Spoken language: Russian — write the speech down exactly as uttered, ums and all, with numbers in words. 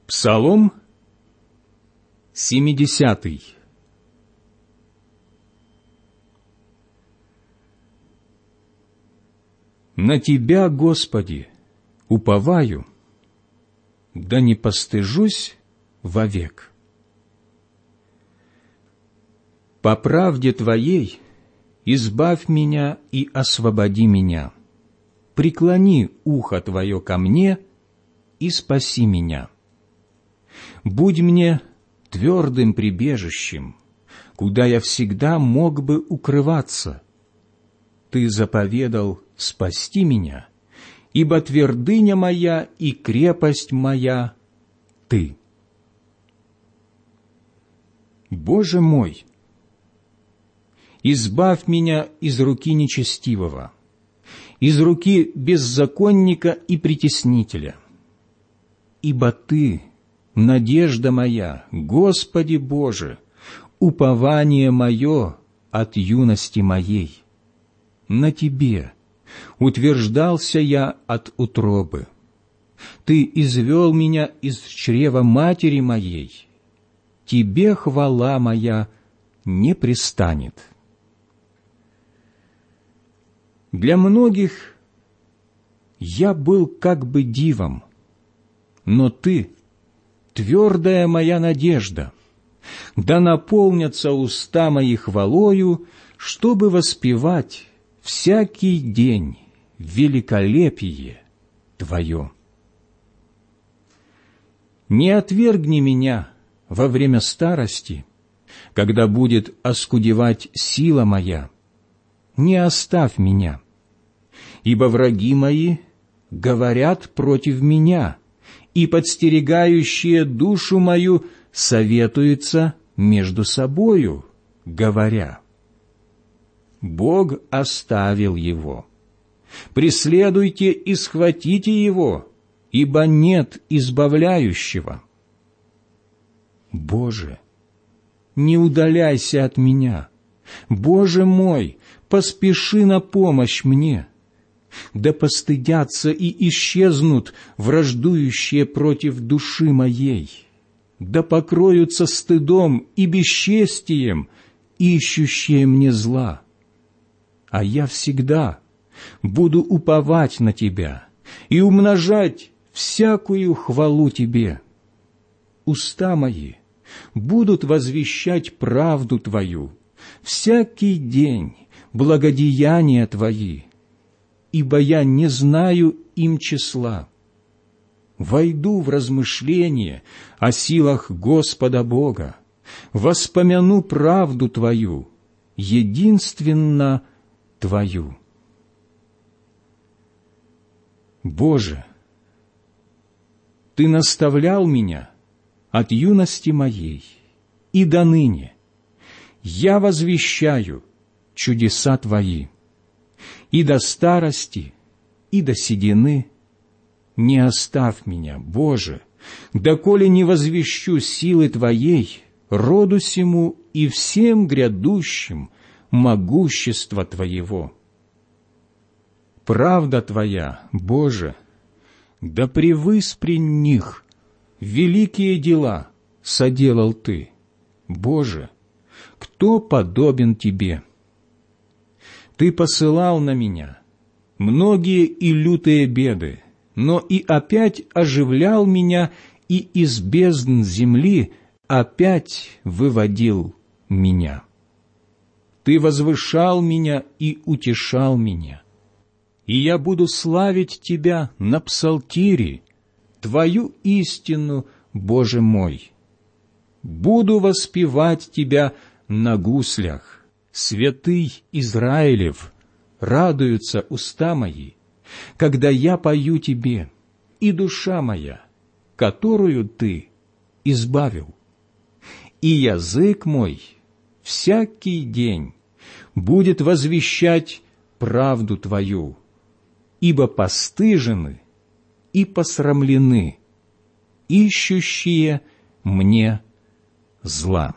Псалом семидесятый. На Тебя, Господи, уповаю, да не постыжусь вовек. По правде Твоей избавь меня и освободи меня. Преклони ухо Твое ко мне и спаси меня. Будь мне твердым прибежищем, куда я всегда мог бы укрываться. Ты заповедал спасти меня, ибо твердыня моя и крепость моя — Ты. Боже мой, избавь меня из руки нечестивого, из руки беззаконника и притеснителя. Ибо Ты — надежда моя, Господи Боже, упование мое от юности моей. На Тебе утверждался я от утробы. Ты извел меня из чрева матери моей. Тебе хвала моя не престанет. Для многих я был как бы дивом, но Ты — твердая моя надежда. Да наполнятся уста мои хвалою, чтобы воспевать всякий день великолепие Твое. Не отвергни меня во время старости, когда будет оскудевать сила моя. Не оставь меня, ибо враги мои говорят против меня, и подстерегающие душу мою советуются между собою, говоря: Бог оставил его. Преследуйте и схватите его, ибо нет избавляющего. Боже, не удаляйся от меня. Боже мой, поспеши на помощь мне. Да постыдятся и исчезнут враждующие против души моей. Да покроются стыдом и бесчестием ищущие мне зла. А я всегда буду уповать на Тебя и умножать всякую хвалу Тебе. Уста мои будут возвещать правду Твою, всякий день благодеяния Твои, ибо я не знаю им числа. Войду в размышление о силах Господа Бога, воспомяну правду Твою, единственно Твою. Боже, Ты наставлял меня от юности моей, и до ныне я возвещаю чудеса Твои. И до старости, и до седины не оставь меня, Боже, доколе не возвещу силы Твоей роду сему и всем грядущим могущества Твоего. Правда Твоя, Боже, да превыс при них великие дела соделал Ты. Боже, кто подобен Тебе? Ты посылал на меня многие и лютые беды, но и опять оживлял меня, и из бездн земли опять выводил меня. Ты возвышал меня и утешал меня, и я буду славить Тебя на псалтире, Твою истину, Боже мой. Буду воспевать Тебя на гуслях. Святый Израилев, радуются уста мои, когда я пою Тебе, и душа моя, которую Ты избавил. И язык мой всякий день будет возвещать правду Твою, ибо постыжены и посрамлены ищущие мне зла.